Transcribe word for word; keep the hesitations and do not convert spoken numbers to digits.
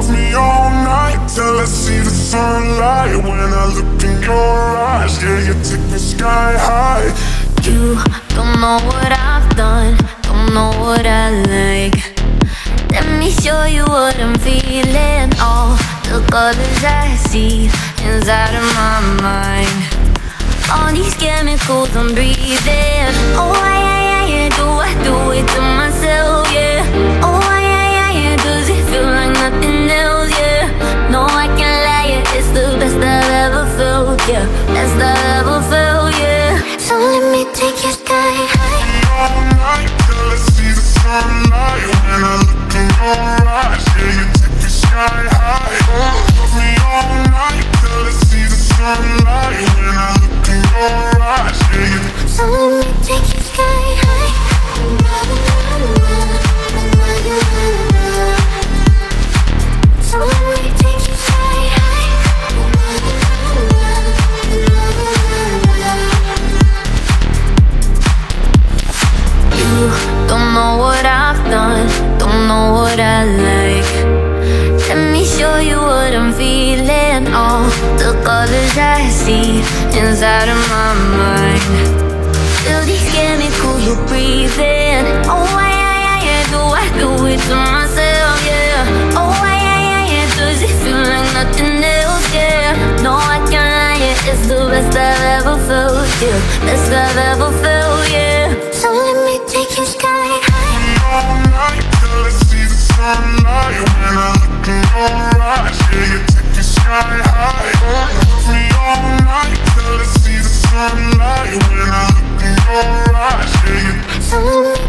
love me all night till I see the sunlight. When I look in your eyes, yeah, you take me sky high. You don't know what I've done, don't know what I like. Let me show you what I'm feeling. All the colors I see inside of my mind. All these chemicals I'm breathing. Oh, yeah, yeah, yeah, do I do it to myself, yeah. Oh, yeah, yeah, yeah, does it feel like nothing else, yeah. No, I can't lie, yeah, it's the best I've ever felt, yeah. Best I've ever felt, yeah. So let me take you sky high. All night till I see the sunlight. When I look in your eyes, yeah, you take me sky high. Love me all night till I see the sunlight. When I look in your eyes, yeah, you. So let me take you sky high. So let me take you sky high. You don't know what I've done, don't know what I like. Let me show you what I'm feeling. All the colors I see inside of my mind. Feel these chemicals you're breathing. Oh, yeah, yeah, yeah, do I do it to myself, yeah. Oh, yeah, yeah, yeah, does it feel like nothing else, yeah. No, I can't lie, yeah, it's the best I've ever felt, yeah. Best I've ever felt, yeah. So let me take you sky high. All night till I see the sunlight. When I look in your eyes, yeah, you take me sky high. Love me all night till I see the sunlight. When I look in your eyes, yeah, you. So let me